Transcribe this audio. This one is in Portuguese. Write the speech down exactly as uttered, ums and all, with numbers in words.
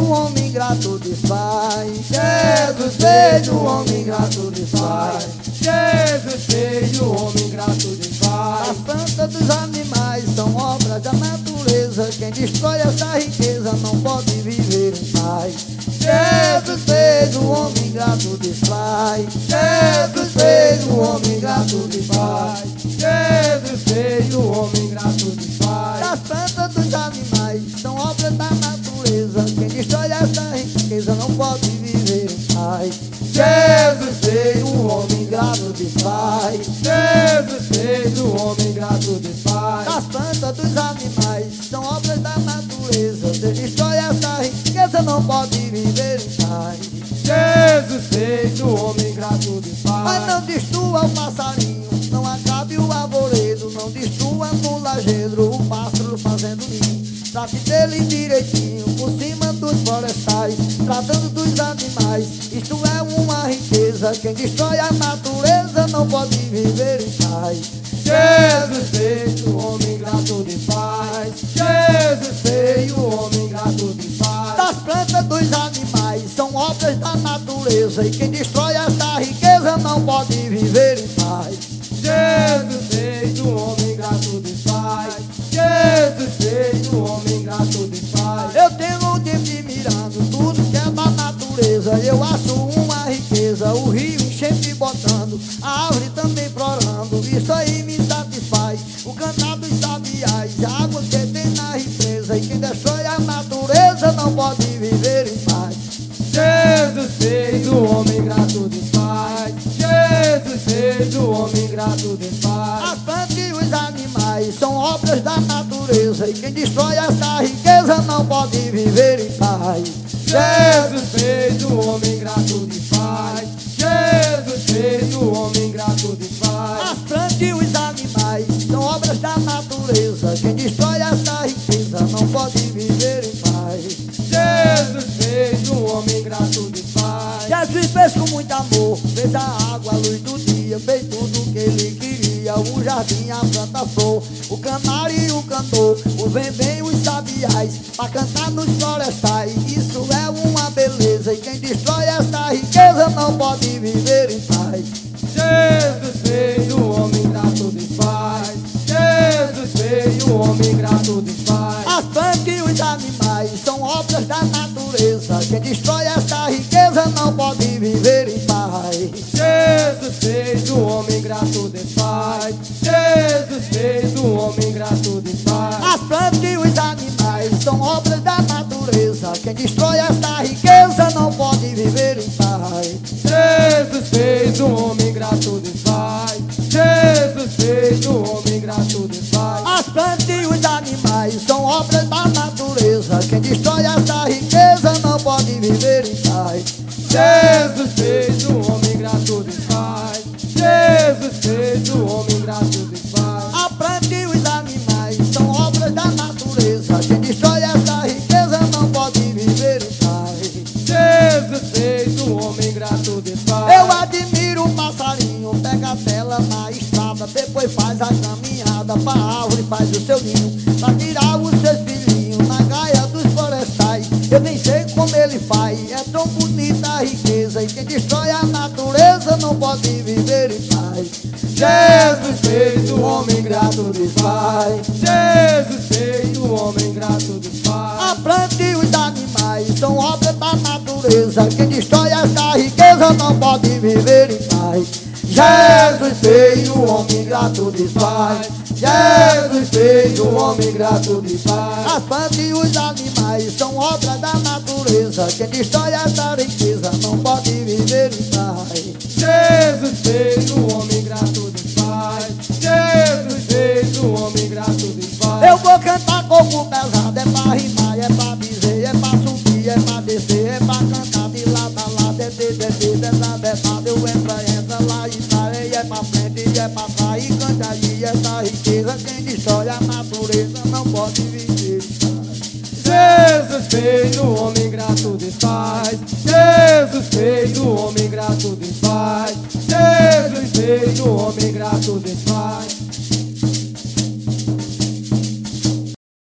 o homem ingrato desfaz. Jesus fez, o homem ingrato desfaz. Jesus fez, o homem ingrato desfaz. As plantas dos animais são obras da natureza. Quem destrói essa riqueza não pode viver em paz. Jesus fez, o homem ingrato desfaz. Jesus fez, o homem ingrato desfaz. Jesus fez, o homem ingrato desfaz. As plantas dos animais são obras da natureza. Quem destrói essa riqueza não pode viver em paz. Jesus fez, o homem ingrato desfaz. Jesus fez, o homem ingrato desfaz. As plantas dos animais são obras da natureza. Quem destrói essa riqueza não pode viver em paz. Jesus fez, o homem ingrato desfaz. Mas não destrua o passarinho, não acabe o arvoredo, não destrua no lajedo o pássaro fazendo ninho. Trate dele direitinho, por cima dos florestais, tratando dos animais. Isto é uma riqueza. Quem destrói a natureza não pode viver em paz. Jesus fez, o homem ingrato desfaz. Jesus fez, o homem ingrato desfaz. Das plantas dos animais são obras da natureza, e quem destrói essa riqueza não pode viver em paz. Jesus fez, o homem ingrato desfaz. Jesus fez, o homem ingrato desfaz. Eu tenho o tempo de mirando tudo que é da natureza. Eu acho uma riqueza, o rio enchente botando, a árvore também florando. Isso aí me satisfaz, o cantar dos sabiás, a água que tem na represa. E quem destrói a natureza não pode viver em paz. Jesus fez, o homem ingrato desfaz. Jesus fez, o homem ingrato desfaz. As plantas e os animais são obras da natureza, e quem destrói essa riqueza não pode viver em paz. Jesus fez, o homem ingrato desfaz. Jesus fez, o homem ingrato desfaz. As plantas e os animais são obras da natureza. Quem destrói essa riqueza não pode viver em paz. Jesus fez, o homem ingrato desfaz. Jesus fez com muito amor, fez a água, a luz do dia, fez tudo o que ele queria. O jardim, a planta, a flor, o canário e o cantor, o vem-vem e os sabiás, pra cantar nos florestais. Isso é uma beleza, e quem destrói essa riqueza não pode viver em paz. Jesus fez, o homem ingrato desfaz. Jesus fez, o homem ingrato desfaz. As plantas e os animais são obras da natureza. Quem destrói essa riqueza não pode viver em paz. Jesus fez, o homem ingrato desfaz. Jesus fez, o homem ingrato desfaz. As plantas e os animais são obras da natureza. Quem destrói essa riqueza não pode viver em paz. Jesus fez, o homem ingrato desfaz. Jesus fez, o homem ingrato desfaz. As plantas e os animais são obras da natureza. Quem destrói essa riqueza não pode viver em paz. Jesus fez, o homem ingrato desfaz. Jesus fez, o homem ingrato desfaz. A planta e os animais são obras da natureza. Quem destrói essa riqueza não pode viver em paz. Jesus fez, o homem ingrato desfaz. Eu admiro o passarinho, pega a tela na estrada, depois faz a caminhada pra árvore, faz o seu ninho, pra tirar os seus filhinhos na gaia dos florestais. Eu nem sei como ele faz, é tão bonita a riqueza, e quem destrói a natureza não pode viver em paz. Jesus fez, o homem ingrato desfaz. Jesus fez, o homem ingrato desfaz. A planta e os animais são obras da natureza. Quem destrói essa riqueza não pode viver em paz. Jesus fez, o homem ingrato desfaz. Jesus fez, o homem ingrato desfaz. As plantas e os animais são obras da natureza. Quem destrói essa riqueza não pode viver em paz. Jesus fez, o homem ingrato desfaz. Jesus fez, o homem ingrato desfaz. Eu vou cantar corpo pesado, é pra rimar, é pra dizer, é pra subir, é pra descer, é pra cantar de lado a lado, é de, de, de, de, de, de, eu entra, entra lá e sai, é pra frente e é pra trás, e canta aí essa riqueza. Quem destrói a natureza não pode viver em paz. Jesus fez, o homem ingrato desfaz. Jesus fez, o homem ingrato desfaz. Jesus fez, o homem ingrato desfaz.